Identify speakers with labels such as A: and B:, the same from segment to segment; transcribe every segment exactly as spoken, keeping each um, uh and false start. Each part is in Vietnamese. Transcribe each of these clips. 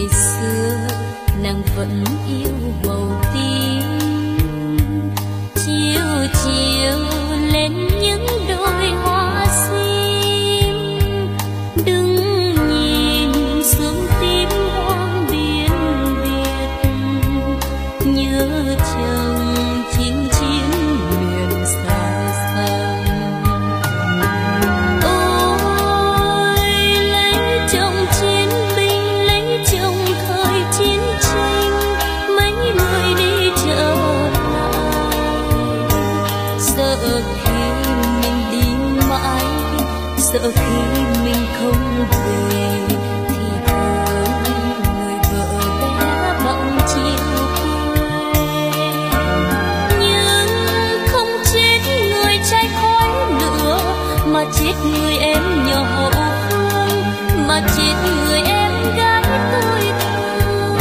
A: xưa nàng vẫn yêu màu tím, chiều chiều lên những đôi hoa sim, đừng nhìn xuống tím hoang biên Việt, nhớ chồng chinh chiến miền xa xăm. Ôi lấy chồng chiến binh, lấy chồng thời chiến tranh, mấy người đi trở lại, sợ khi mình đi mãi, sợ khi mình không về thì thương người vợ bé bỏng chiều quê. Nhưng không chết người trai khói lửa, mà chết người em nhỏ hậu phương, mà chết người em gái tôi thương.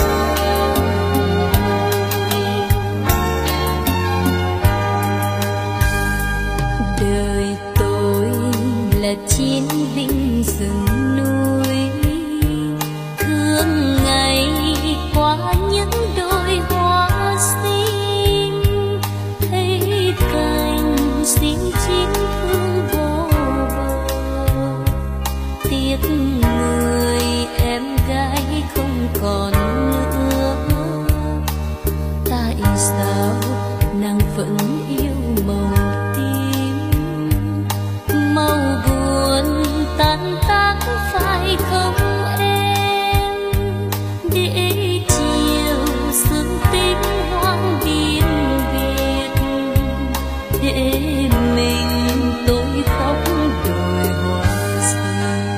A: Đời tôi là chiến binh rừng núi, thương ngày qua những đôi hoa sim, thấy cành sim chín thương vô bờ, tiếc người em gái không còn nữa. Tại sao nàng vẫn yêu màu tím, màu buồn tan tác phải không em, để chiều sương tím hoang biên Việt, để mình tôi khóc đồi hoa xanh.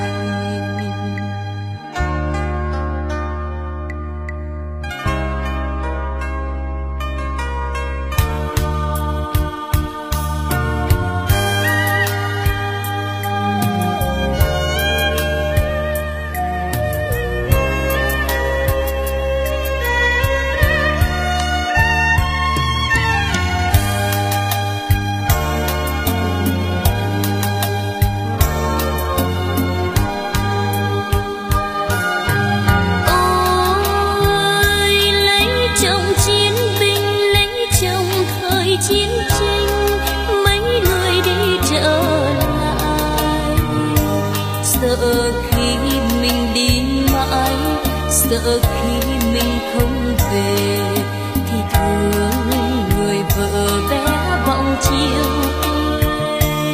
A: Chiến tranh mấy người đi trở lại, sợ khi mình đi mãi, sợ khi mình không về thì thương người vợ bé bỏng chiều quê.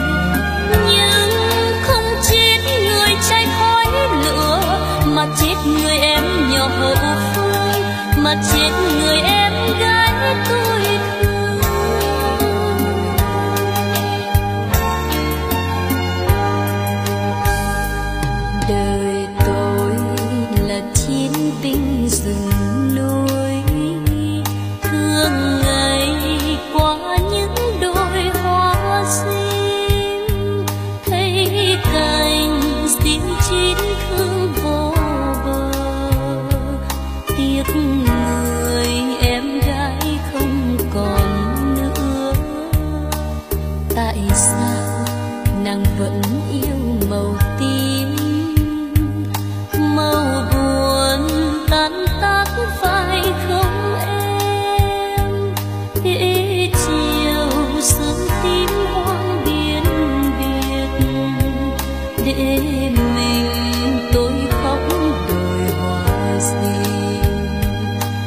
A: Nhưng không chết người trai khói lửa, mà chết người em nhỏ hậu phương, mà chết người em gái tôi thương. Đời tôi là chiến binh rừng núi, thương ngày qua những đôi hoa sim, thấy cành sim chín thương vô bờ, tiếc người em gái không còn nữa. Tại sao nàng vẫn yêu màu tím, màu buồn tan tác phải không em, để chiều sương tím hoang biên Việt, để mình tôi khóc đồi hoa sim.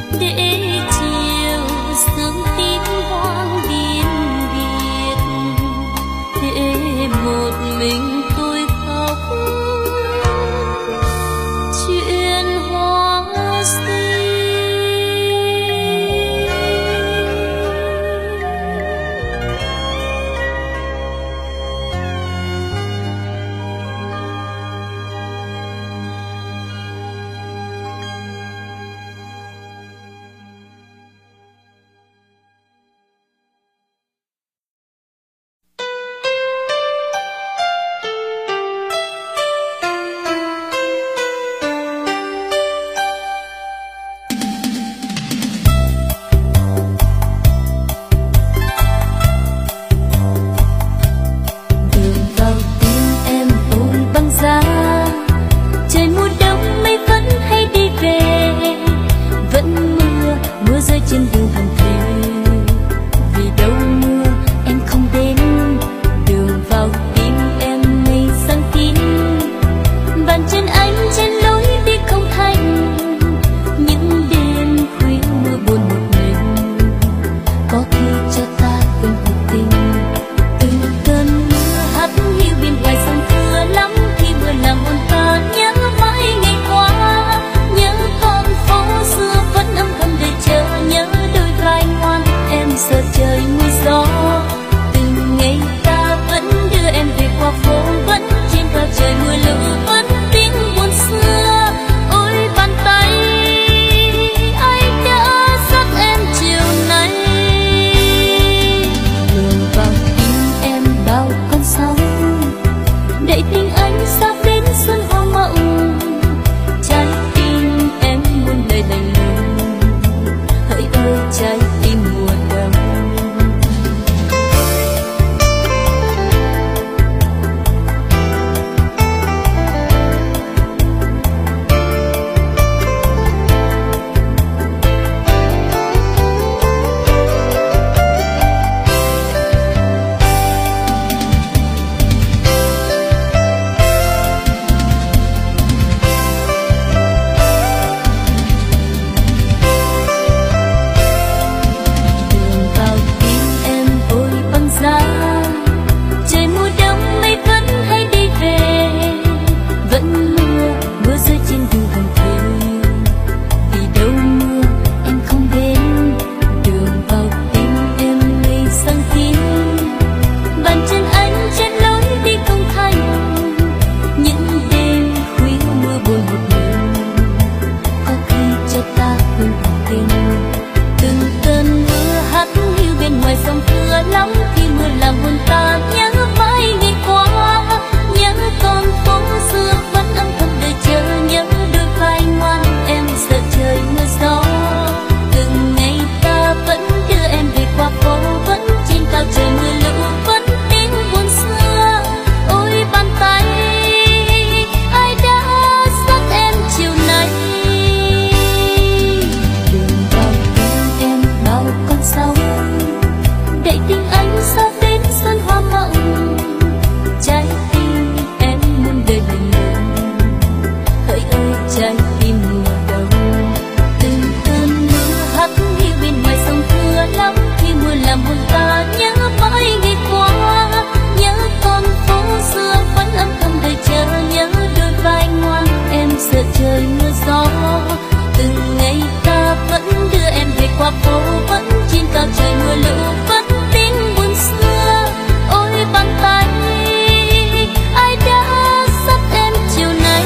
A: ngọc phố vẫn trên cao trời mưa lũ vẫn tiếng buồn xưa. Ôi bàn tay ai đã dắt em chiều nay,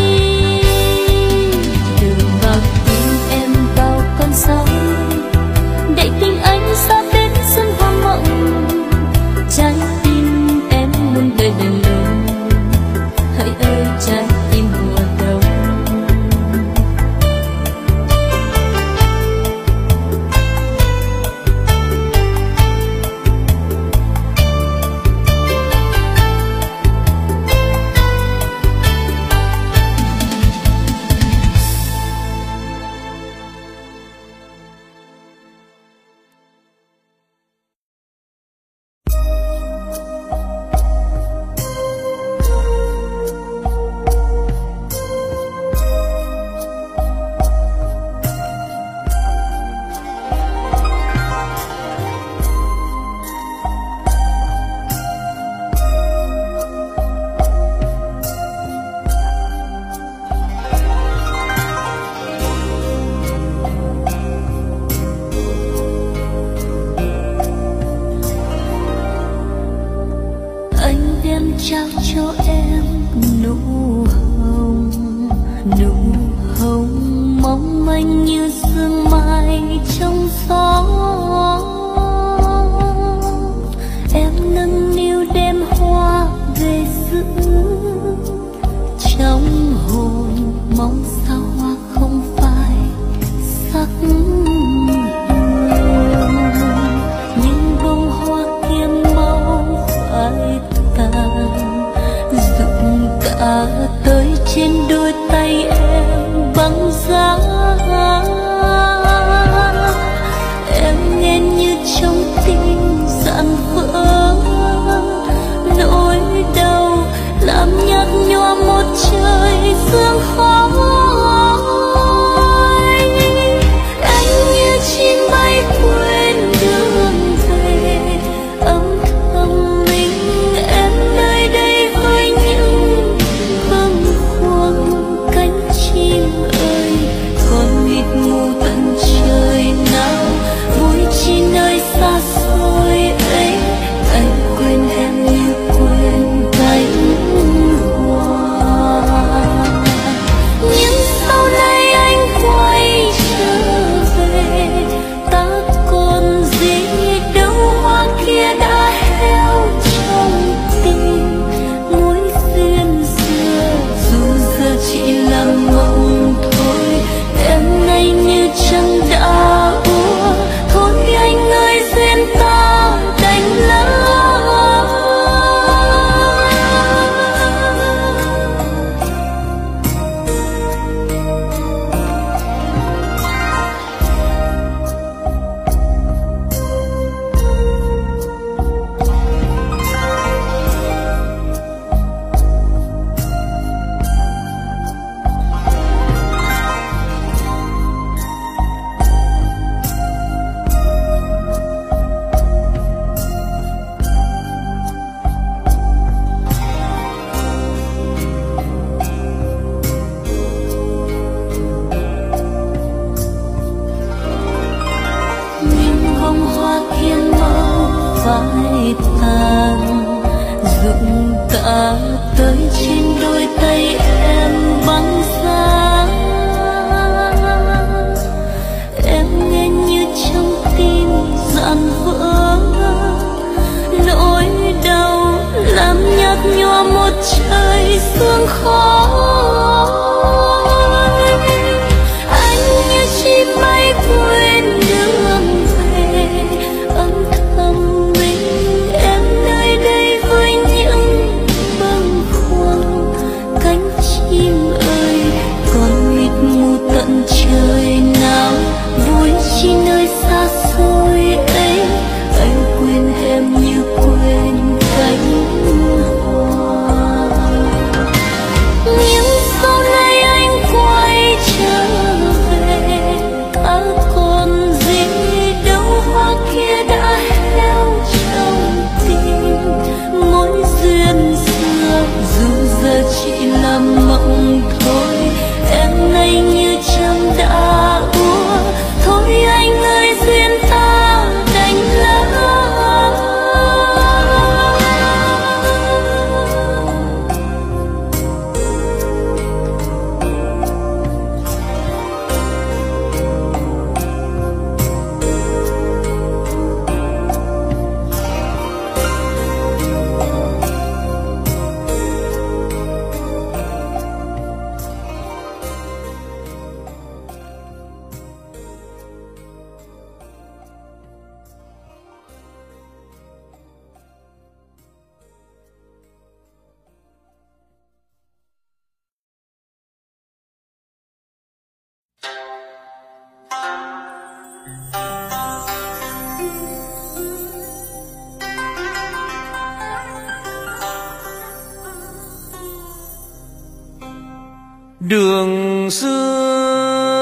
A: đường vào tim em vào con sóng để tình anh xa đến sân hoa mộng. Trái tim em muôn đời đành lòng, hỡi ơi trái tim mùa đông. Trao cho em nụ hồng, nụ hồng mong manh như sương mai trong gió. Em nâng niu đem hoa về giữ trong hồn, mong sao hoa không phải sắc hương. Nhưng bông hoa kia mau phải rụng cả tới trên đôi tay em băng giá. Em nghe như trong tim dạn vỡ, nỗi đau làm nhạt nhòa một trời sương khói. Anh như chim bay quên đường về, âm thầm mình em nơi đây với những bâng khuâng. Cánh chim ơi còn mịt mù tận trời nào, vui chi nơi xa xôi ấy. Anh quên em như quên cánh hoa. Nhưng sau này anh quay trở về, ta còn gì đâu, hoa kia đã héo trong tim. Mối duyên xưa dù giờ chỉ là mộng thôi, em nay như trăng đã úa. Thôi anh ơi duyên ta đành lỡ. Phải tàn rụng cả tới trên đôi tay em băng giá. Em nghe như trong tim dạn vỡ, nỗi đau làm nhạt nhòa một trời sương khói. Anh như chim bay quên đường về, âm thầm mình em nơi đây với những bâng khuâng.
B: Đường xưa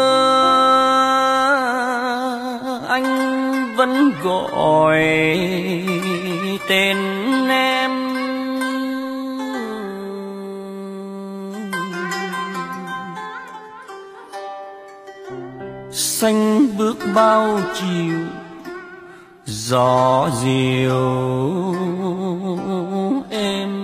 B: anh vẫn gọi tên em, xanh bước bao chiều gió diều em.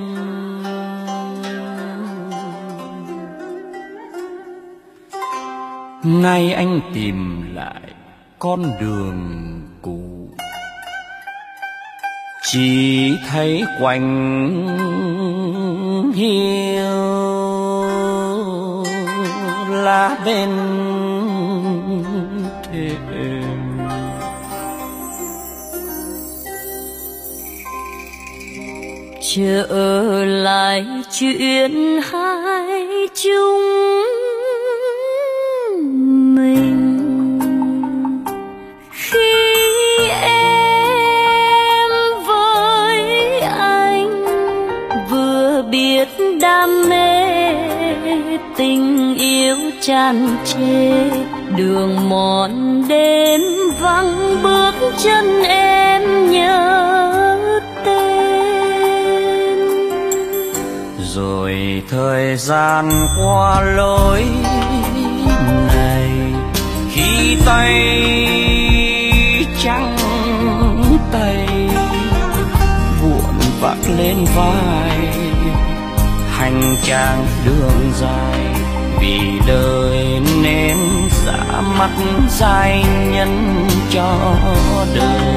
B: Nay anh tìm lại con đường cũ, chỉ thấy quanh hiu lá bên thềm.
A: Trở lại chuyện hai chúng mình, khi em với anh vừa biết đam mê, tình yêu tràn trề, đường mòn đến vắng bước chân em nhớ tên.
B: Rồi thời gian qua lối này, khi tay trắng tay buồn vác lên vai, hành trang đường dài vì đời nên xa mắt dài nhân cho đời.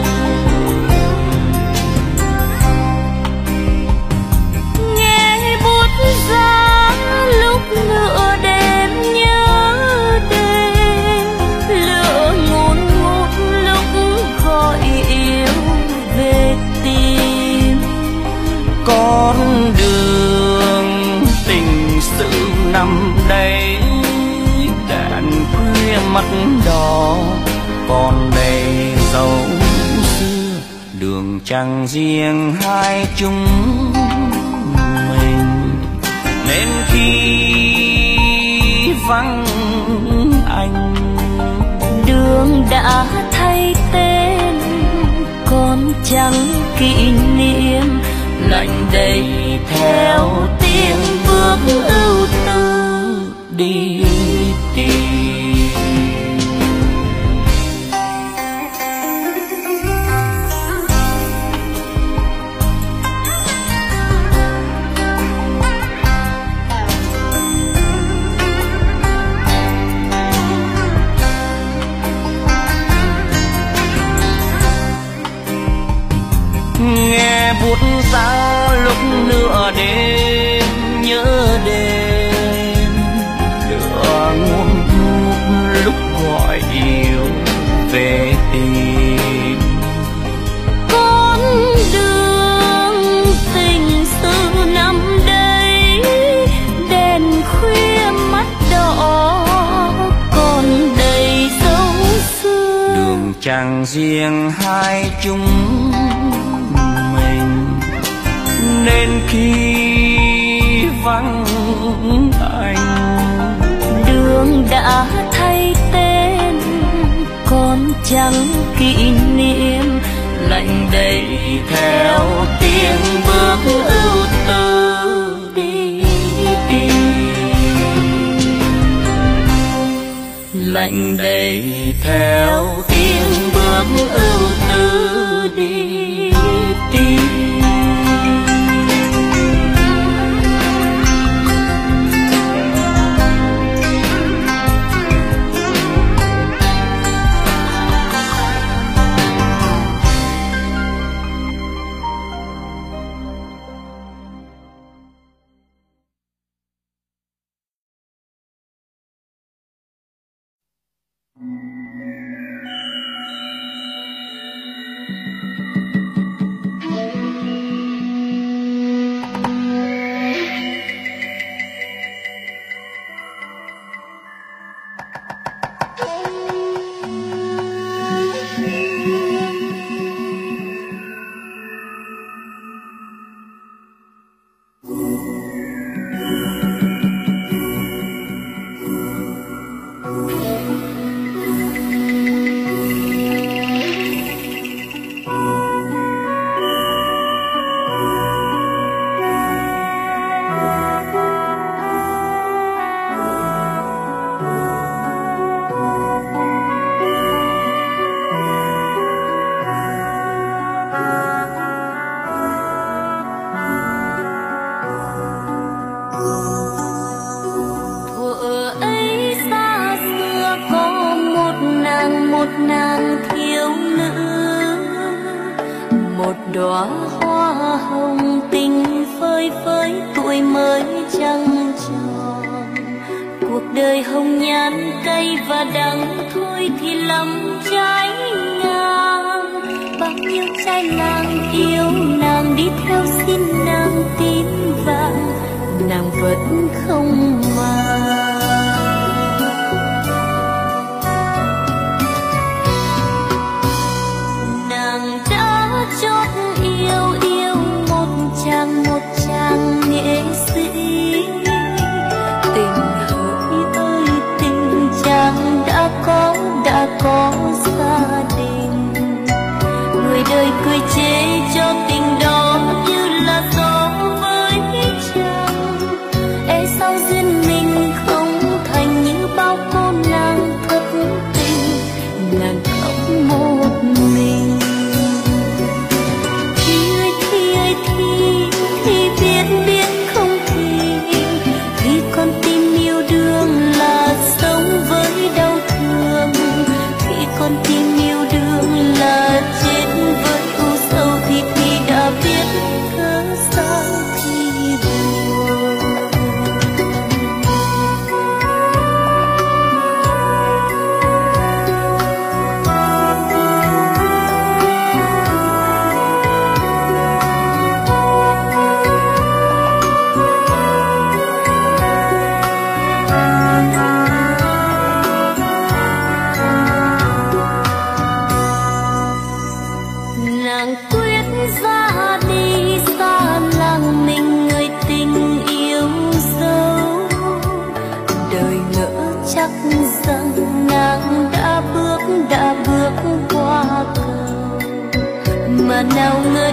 A: Nghe buốt giá lúc nửa đêm nhớ đêm, lửa ngùn ngút lúc gọi yêu về tìm.
B: Con đường tình sự nằm đây, đèn khuya mắt đỏ còn đầy dấu xưa, đường chẳng riêng hai chúng mình. Nên khi vắng anh,
A: đường đã thay tên còn chẳng kỷ niệm,
B: lạnh đầy theo tiếng bước ưu tư đi tìm. Nghe buốt giá lúc nửa đêm nhớ đêm, lửa ngùn ngút lúc gọi yêu về tìm.
A: con đường tình sự nằm đây, đèn khuya mắt đỏ còn đầy dấu xưa,
B: Đường chẳng riêng hai chúng nên khi vắng anh,
A: đường đã thay tên còn chẳng kỷ niệm,
B: lạnh đầy theo tiếng bước ưu tư đi tìm. Lạnh đầy theo tiếng bước ưu tư đi tìm.
A: một nàng thiếu nữ, một đóa hoa hồng tình phơi phới tuổi mới trăng tròn. Cuộc đời hồng nhan cay và đắng thôi thì lắm trái ngang. Bao nhiêu trai làng yêu nàng đi theo xin nàng tím vàng, nàng vẫn không màng. Nàng đã chót yêu yêu một chàng một chàng nghệ sĩ. Tình hỡi ơi tình chàng đã có đã có gia đình. Người đời cười chê cho tình đó như là gió với trăng. E sao duyên mình không thành như bao cô nàng thất tình, nàng khóc một mình. Thì ơi thì ơi thì thì biết biết không thì thì con tim yêu đương là sống với đau thương. Khi con tim yêu đương là chết với u sầu thì thì đã biết cớ sao thì buồn. Nàng quyết ra đi xa làng mình người tình yêu dấu. Đời ngỡ chắc rằng nàng đã bước đã bước qua cầu, mà nào ngờ